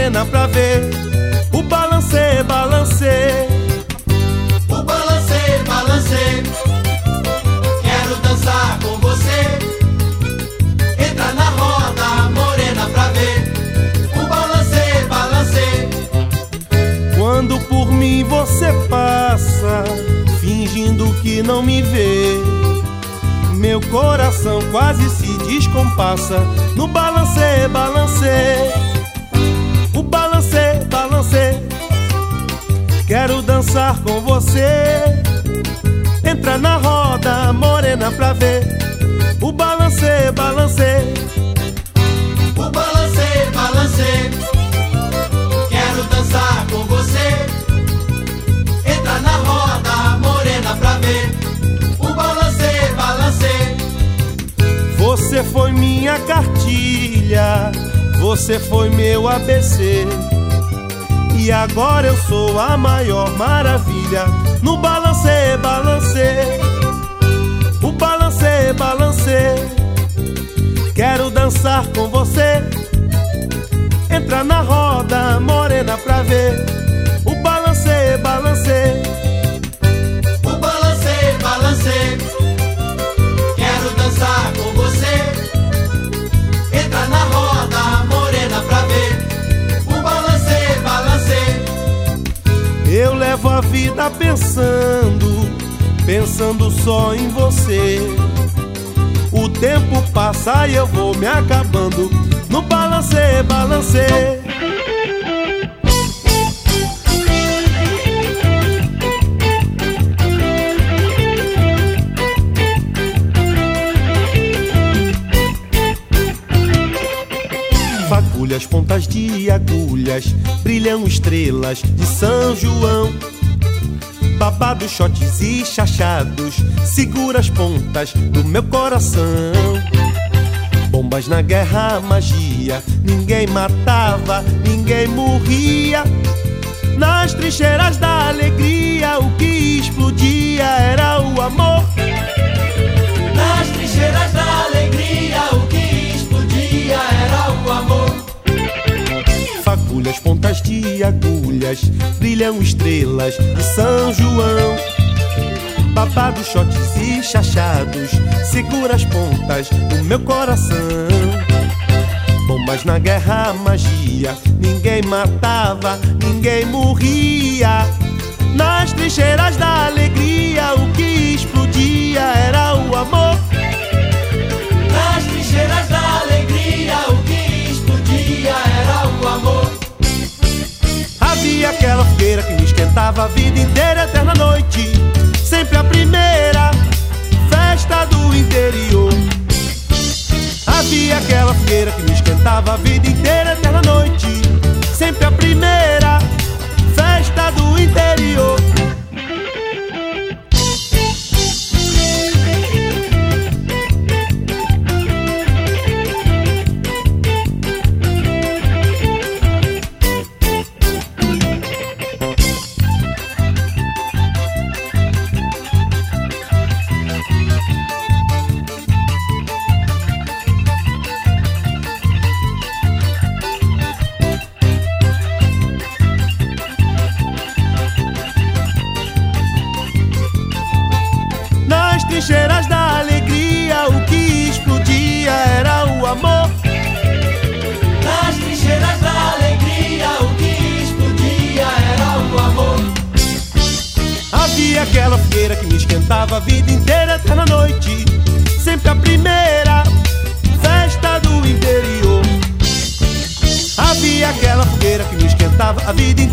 morena pra ver o balancê, balancê. O balancê, balancê, quero dançar com você. Entra na roda, morena pra ver o balancê, balancê. Quando por mim você passa, fingindo que não me vê, meu coração quase se descompassa no balancê, balancê. O balancê, balancê, quero dançar com você. Entra na roda, morena pra ver o balancê, balancê. O balancê, balancê, quero dançar com você. Entra na roda, morena pra ver o balancê, balancê. Você foi minha cartilha, você foi meu ABC, e agora eu sou a maior maravilha no balancê, balancê. O balancê, balancê, quero dançar com você. Entra na roda, morena pra ver o balancê, balancê. O balancê, balancê, quero dançar com você. Entra na roda, morena pra ver o balancê, balancê. Eu levo a vida pensando, pensando só em você. O tempo passa e eu vou me acabando no balancê, balancê. Fagulhas, pontas de agulhas, brilham estrelas de São João. Babados, shots e chachados, segura as pontas do meu coração. Bombas na guerra, magia, ninguém matava, ninguém morria. Nas trincheiras da alegria, o que explodia era o amor. Nas trincheiras da alegria, o que explodia era o amor. Fagulhas, pontas de agulhas, brilham estrelas de São João. Babados, shots e chachados, segura as pontas do meu coração. Bombas na guerra, magia, ninguém matava, ninguém morria. Nas trincheiras da alegria, o que explodia era o amor. Nas trincheiras da alegria, o que explodia era o amor. Havia aquela fogueira que me esquentava a vida inteira, eterna noite, sempre a primeira festa do interior. Havia aquela fogueira que me esquentava a vida inteira, eterna noite, sempre a primeira festa do interior. Trincheiras da alegria, o que explodia era o amor. Nas trincheiras da alegria, o que explodia era o amor. Havia aquela fogueira que me esquentava a vida inteira, eterna noite, sempre a primeira festa do interior. Havia aquela fogueira que me esquentava a vida inteira.